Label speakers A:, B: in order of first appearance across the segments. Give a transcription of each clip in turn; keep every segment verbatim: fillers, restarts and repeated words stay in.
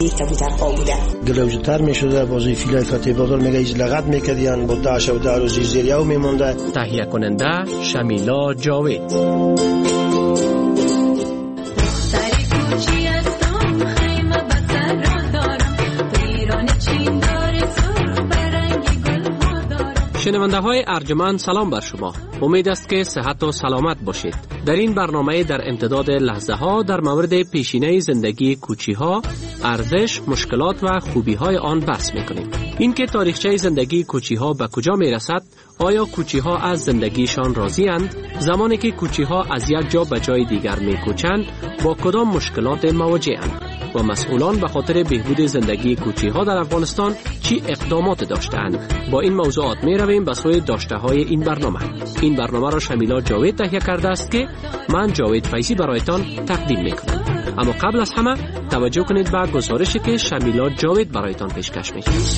A: یک کبوترها بوده.
B: گلوجتر میشده بازی فیلای فتح بادال میگه ایز لغت میکردیان با داش و دار و زیرزیریو میمونده.
C: تهیه کننده شمیلا جاوید. شنونده های ارجمند سلام بر شما. امید است که صحت و سلامت باشید. در این برنامه در امتداد لحظه ها در مورد پیشینه زندگی کوچی ها، ارزش، مشکلات و خوبی های آن بحث میکنیم. این که تاریخچه زندگی کوچی ها به کجا می رسد، آیا کوچی ها از زندگیشان راضی اند؟ زمانی که کوچی ها از یک جا به جای دیگر می کوچند، با کدام مشکلات مواجه اند؟ و مسئولان به خاطر بهبود زندگی کوچی ها در افغانستان چی اقدامات داشتند؟ با این موضوعات می رویم به سوی داشته های این برنامه. این برنامه را شمیلا جاوید تهیه کرده است که من جاوید فیضی برایتان تقدیم می کنم. اما قبل از همه توجه کنید به گزارشی که شمیلا جاوید برایتان پیشکش می کند.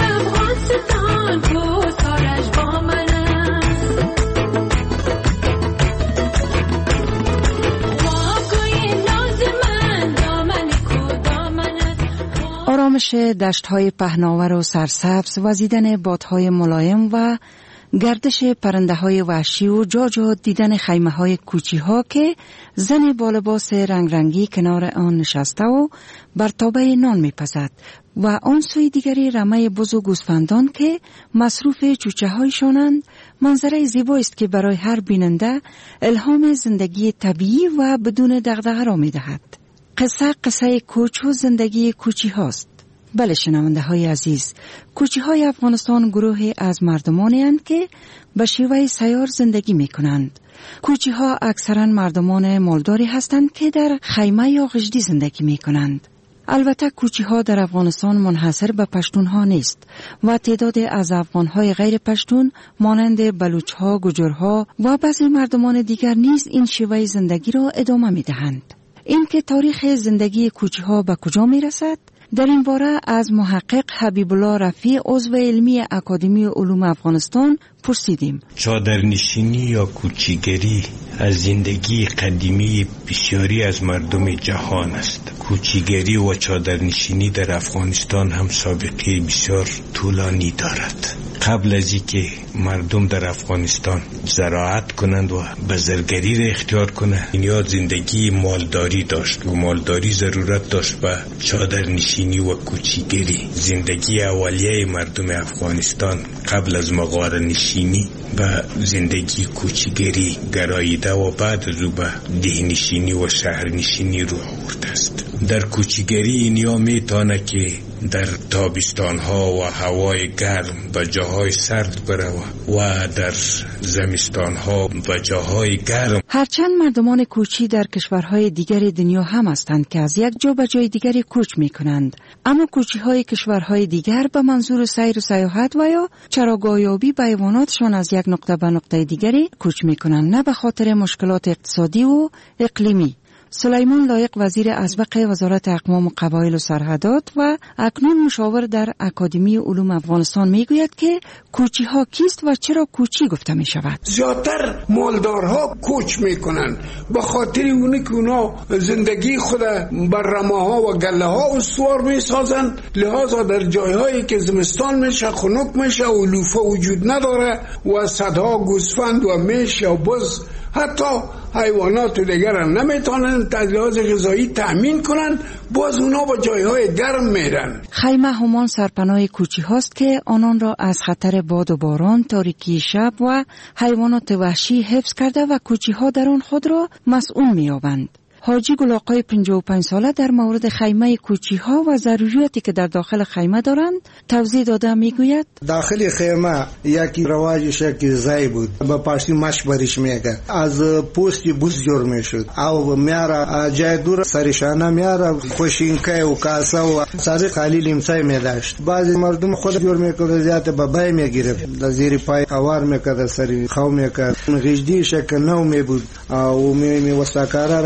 D: آرامش دشت‌های پهناور و سرسبز، وزیدن بادهای ملایم و گردش پرنده‌های وحشی و جا جا دیدن خیمه‌های کوچی‌ها که زن با لباس رنگ رنگی کنار آن نشسته و بر تابه نان می‌پزد و آن سوی دیگری رمه بز و گوسفندان که مصروف چوچه‌هایشانند، منظره زیبایی است که برای هر بیننده الهام زندگی طبیعی و بدون دغدغه را می‌دهد. قصه قصه کوچ و زندگی کوچی هاست. بله شنونده های عزیز، کوچی های افغانستان گروهی از مردمانی هستند که به شیوه سیار زندگی می کنند. کوچی ها اکثرا مردمان مالداری هستند که در خیمه یا غجدی زندگی می کنند. البته کوچی ها در افغانستان منحصر به پشتون ها نیست و تعداد از افغان های غیر پشتون مانند بلوچ ها، گجر ها و بعضی مردمان دیگر نیز این شیوه زندگی را ادامه می دهند. این که تاریخ زندگی کوچی ها به کجا می رسد؟ در این باره از محقق حبیب الله رفیع عضو علمی اکادمی علوم افغانستان پرسیدیم.
E: چادرنشینی یا کوچیگری از زندگی قدیمی بسیاری از مردم جهان است. کوچیگری و چادرنشینی در افغانستان هم سابقه بسیار طولانی دارد. قبل از اینکه مردم در افغانستان زراعت کنند و بزرگری را اختیار کنند، یا زندگی مالداری داشت و مالداری ضرورت داشت به چادرنشینی و کوچیگری. زندگی اولیه مردم افغانستان قبل از مغاره نشینی به زندگی کوچیگری گراییده و بعد از او به دهنشینی و شهرنشینی رو آورده است. در کوچیگری اینیا میتونه که در تابستان ها و هوای گرم به جاهای سرد بره و در زمستان ها به جاهای گرم.
D: هرچند مردمان کوچی در کشورهای دیگر دنیا هم هستند که از یک جا به جای دیگری کوچ می کنند، اما کوچی های کشورهای دیگر به منظور سیر و سیاحت و یا چراگاهیابی به حیواناتشان از یک نقطه به نقطه دیگری کوچ می کنند، نه به خاطر مشکلات اقتصادی و اقلیمی. سلیمان لایق وزیر ازبق وزارت اقوام و قبایل و سرحدات و اکنون مشاور در اکادمی علوم افغانستان میگوید که کوچی ها کیست و چرا کوچی گفته می شود.
F: زیادتر مالدارها کوچ میکنن به خاطر اونی که اونا زندگی خود بر رمه ها و گله ها استوار میسازن، لحاظا در جایهایی که زمستان میشه خنک میشه و علوفه وجود نداره و صدها گوسفند و میش یا بز حتی حیوانات دیگر هم نمیتونن لحاظ غذایی تأمین کنن، باز اونا با جایهای گرم میرن.
D: خیمه همان سرپناه کوچی هاست که آنان را از خطر باد و باران، تاریکی شب و حیوانات وحشی حفظ کرده و کوچی ها در آن خود را مسئول می‌یابند. حاجی گلاقای پنجاه و پنج ساله در مورد خیمه کوچی ها و ضروریاتی که در داخل خیمه دارند توضیح داده میگوید.
B: داخل خیمه یکی رواجش یکی زای بود، با پاشتی مش بریش میگه، از پوستی بوز جور میشد او میاره جای دور سرشانه میاره پوشینکه و کاسه و سازی خالی لیمسای میداشت. بعضی مردم خود جور میکرد زیاده بابای میگرفت در زیر پای خوار میکرد سری خو میکرد غجدی شکل نو میبود او می وساکارا را که خوب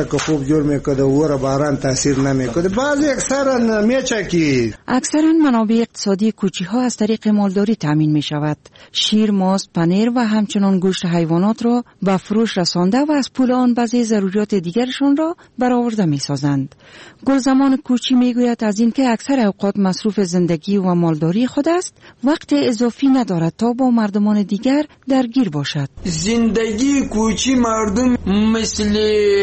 B: خوب جور میکده و را باران تاثیر نمیکده. بعضی اکثرا میچکی.
D: اکثرا منابع اقتصادی کوچی ها از طریق مالداری تامین می شود. شیر، ماست، پنیر و همچنان گوشت حیوانات را به فروش رسانده و از پول آن بعضی ضروریات دیگرشان را برآورده می سازند. گلزمان کوچی می گوید از اینکه اکثر اوقات مصروف زندگی و مالداری خود است، وقت اضافی ندارد تا با مردمان دیگر درگیر باشد.
F: زندگی کوچی مردم مثل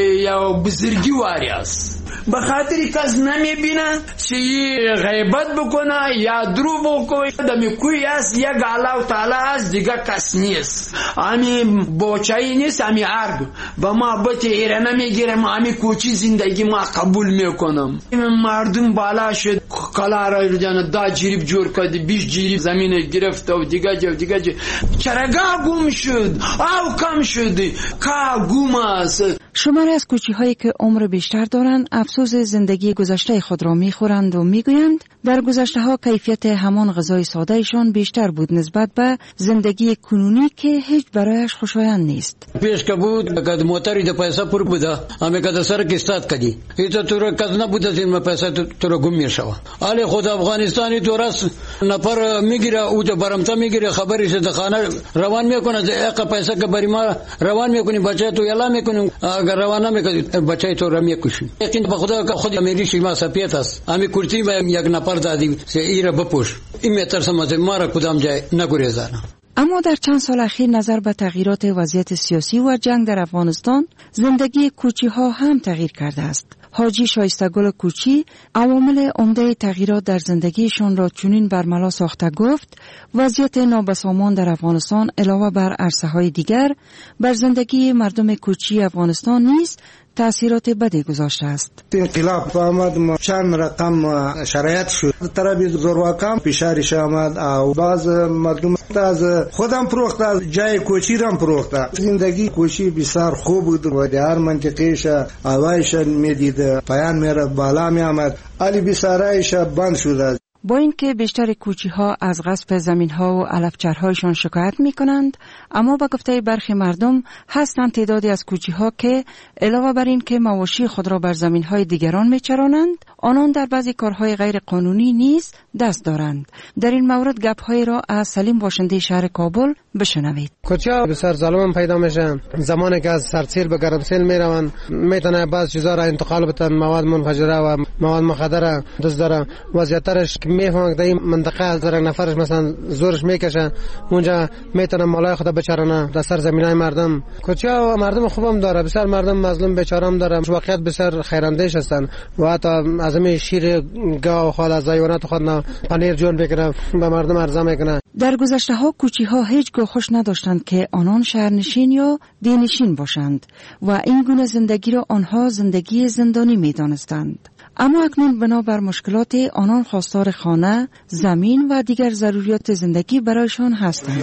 F: یا بزرگی واری است. به خاطر کس نمیبینه چی غیبت بکنه یا درو بکنه. دمی کوی است یک الله تعالی است، دیگه کس نیست. امی بوچایی نیست، امی عرب با ما بطی ایره نمیگیرم. امی کوچی زندگی ما قبول میکنم. مردم بالا شد کلا را جان دا جریب جور کرد، بیش جریب زمین گرفت و دیگه جو دیگه جو چرگاه گم شد او کم شد که گم است.
D: شماری از کوچی هایی که عمر بیشتر دارند افسوس زندگی گذشته خود را میخورند و میگویند در گذشته ها کیفیت همان غذای ساده ایشان بیشتر بود نسبت به زندگی کنونی که هیچ برایش خوشایند نیست.
A: پیش که بود که موتری ده پیسه پر بوده امی که ده سر کستاد کدی ایتا تو را کس نبوده زین پیسه تو را گم میشوه. آلی خود افغانستانی تو راست نفر میگیره او ده برمتا میگیره خبریش ده خانه روان میکنه ده اقا پیسه که بری ما روان میکنی بچه تو یلا میکنی اگر روان نمیکنی بچه تو را میکشی. یقین به خدا که خود امیریشی ما سپیت است امی کرتی با یک نفر دادی سه ایره بپوش این میترسم از ما را کدام جای نگریزانه.
D: اما در چند سال اخیر نظر به تغییرات وضعیت سیاسی و جنگ در افغانستان زندگی کوچی ها هم تغییر کرده است. حاجی شایستگل کوچی عوامل عمده تغییرات در زندگیشان را چنین برملا ساخته گفت وضعیت نابسامان در افغانستان علاوه بر عرصه های دیگر بر زندگی مردم کوچی افغانستان نیز تأثیرات بدی گذاشته است.
B: انقلاب آمد چند رقم شرایط شد طرف زورواکان فشارش آمد و بعض مردم از خودم پروخته از جای کوچی رم پروخته. زندگی کوچی بسیار خوب بود و در منطقهش آوایش میدید پایان میره بالا می آمد علی بسارایش بند شده.
D: با اینکه بیشتر کوچی ها از غصب زمین ها و علفچرهایشان شکایت می کنند، اما با گفته برخی مردم هستند تعدادی از کوچی ها که علاوه بر این که مواشی خود را بر زمین های دیگران می چرانند، آنان در بعضی کارهای غیر قانونی نیز دست دارند. در این مورد گپ های را از سلیم باشنده شهر کابل بشنوید.
G: کوچی ها بسیار ظالم پیدا میشن. زمانی که از سرسیل به گرمسیل می روند میتونه بعض چیزا را انتقال بدن، مواد منفجره و مواد مخدر دست داره. وضعیتش میفهمه که این منطقه از در نفرش مثلا زورش میکشه اونجا میتونه مالای خود بچرانه در سر زمینای مردم. کوچی ها مردم خوبم داره، بسیار مردم مظلوم بیچاره هم داره، واقعیت بسیار خیراندیش هستن و حتی از همین شیر گاو خود از حیوانات خود نه پنیر جون بکنه به مردم عرضه میکنه.
D: در گذشته ها کوچی ها هیچگاه خوش نداشتند که آنان شهرنشین یا دینشین باشند و این گونه زندگی را آنها زندگی زندانی میدانستند. اما اکنون بنابر مشکلات آنان خواستار خانه، زمین و دیگر ضروریات زندگی برایشان هستند.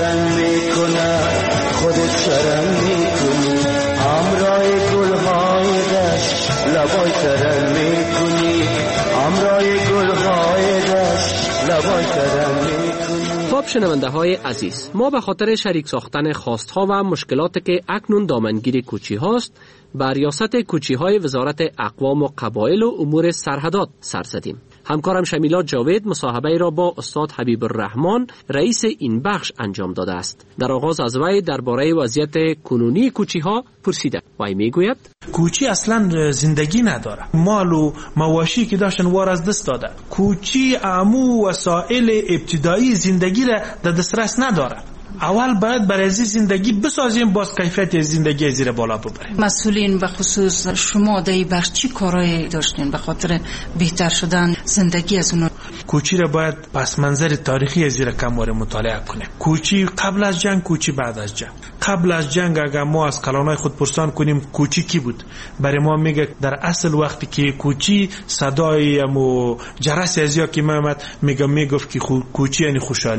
C: خب شنونده های عزیز، ما به خاطر شریک ساختن خواستها و مشکلات که اکنون دامنگیر کوچی هاست بر ریاست کوچی های وزارت اقوام و قبایل و امور سرحدات سر زدیم. همکارم شمیلا جاوید مصاحبه را با استاد حبیب الرحمن رئیس این بخش انجام داده است. در آغاز از وی درباره وضعیت کنونی کوچی ها پرسیده. وی میگوید
H: کوچی اصلا زندگی نداره، مال و مواشی که داشتن وار از دست داده. کوچی عمو وسایل ابتدایی زندگی را در دسترس نداره. اول باید برای زندگی بسازیم باز کیفیت زندگی زیر بالا ببریم.
D: مسئولین به خصوص شما در این بخش چی کارایی داشتین به خاطر بهتر شدن زندگی از اون؟
H: کوچی را باید پس منظر تاریخی زیر کموار مطالعه کنیم. کوچی قبل از جنگ، کوچی بعد از جنگ. قبل از جنگ اگر ما از کلانای خود پرسان کنیم کوچی کی بود، برای ما میگه در اصل وقتی که کوچی صدای امو جرس ازیا که میامد میگه میگفت که کوچی یعنی خوشحالی.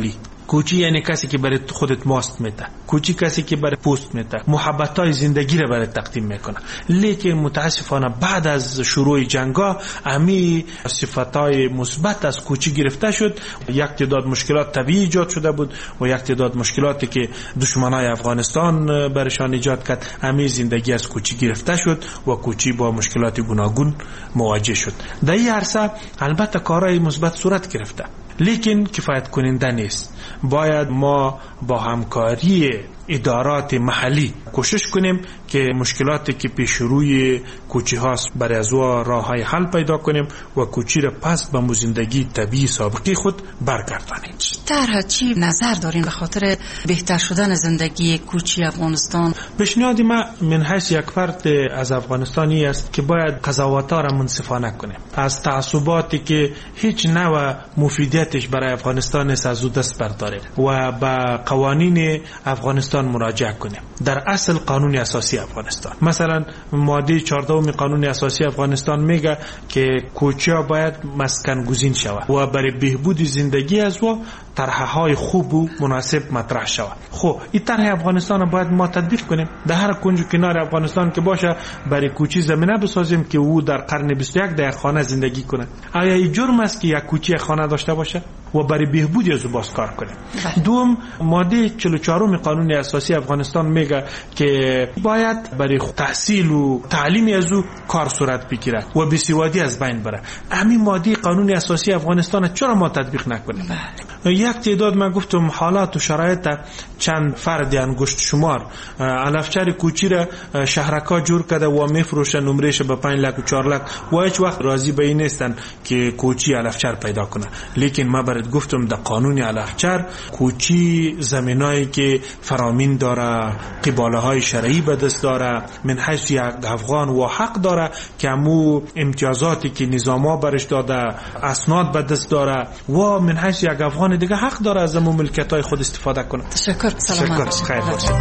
H: کوچی یعنی کسی که برای خودت ماست میده، کوچی کسی که برای پوست میده، محبتای زندگی رو برای تقدیم میکنه. لیکن متاسفانه بعد از شروع جنگا امی صفاتای مثبت از کوچی گرفته شد. یک تعداد مشکلات طبیعی ایجاد شده بود و یک تعداد مشکلاتی که دشمنای افغانستان برشان ایجاد کرد، امی زندگی از کوچی گرفته شد و کوچی با مشکلات گوناگون مواجه شد. در این عرصه البته کارهای مثبت صورت گرفته، لیکن کفایت کننده نیست. باید ما با همکاری ادارات محلی کوشش کنیم که مشکلاتی که پیش روی کوچی هاست برای از او راه های حل پیدا کنیم و کوچی را پس به زندگی طبیعی سابقه خود برگردانیم.
D: در چی نظر دارین به خاطر بهتر شدن زندگی کوچی افغانستان؟
H: پیشنهاد ما من حیث یک فرد از افغانستانی است که باید قضاوت‌ها را منصفانه کنیم، از تعصباتی که هیچ نوع مفیدیتش برای افغانستان نیست از او دست برداریم و به قوانین افغانستان مراجعه کنیم. در اصل قانون اساسی افغانستان، مثلا ماده چهاردهم قانون اساسی افغانستان میگه که کوچیا باید مسکن گزین شود و برای بهبود زندگی از او طرح‌های خوب و مناسب مطرح شود. خب این طرح افغانستان باید ما تطبیق کنیم. در هر کنج و کنار افغانستان که باشه برای کوچی زمینه بسازیم که او در قرن بیست و یک در خانه زندگی کنه. آیا این جرم است که یک کوچی خانه داشته باشه و برای بهبود از او باز کار کنیم؟ دوم، ماده چهل و چهار قانون اساسی افغانستان میگه که باید برای تحصیل و تعلیم از او کار صورت بگیره و بیسوادی از بین بره. همین ماده قانون اساسی افغانستان چرا ما تطبیق نکنیم؟ یک تعداد من گفتم حالات و شرایط چند فرد انگشت شمار علفچر کوچی را شهرکا جور کرده و میفروشه، نمرهش به پنج لک و چهار لک و هیچ وقت راضی به این نیستن که کوچی علفچر پیدا کنه. لیکن ما برات گفتم در قانون علفچر کوچی زمینایی که فرامین داره، قباله های شرعی به دست داره، من حیث یک افغان و حق داره که امو امتیازاتی که نظاما برش داده اسناد به دست داره و من حیث یک افغان دیگه حق داره از امو ملکیت های خود استفاده کنه.
D: تشکر. سلامت.
H: تشکر. خیر باشید.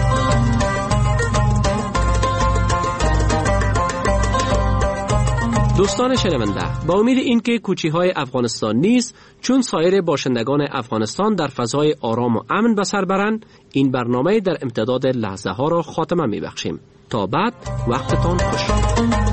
C: دوستان شنونده، با امید اینکه کوچی های افغانستان نیز چون سایر باشندگان افغانستان در فضای آرام و امن به سر برند، این برنامه در امتداد لحظه ها را خاتمه می بخشیم. تا بعد، وقتتان خوش.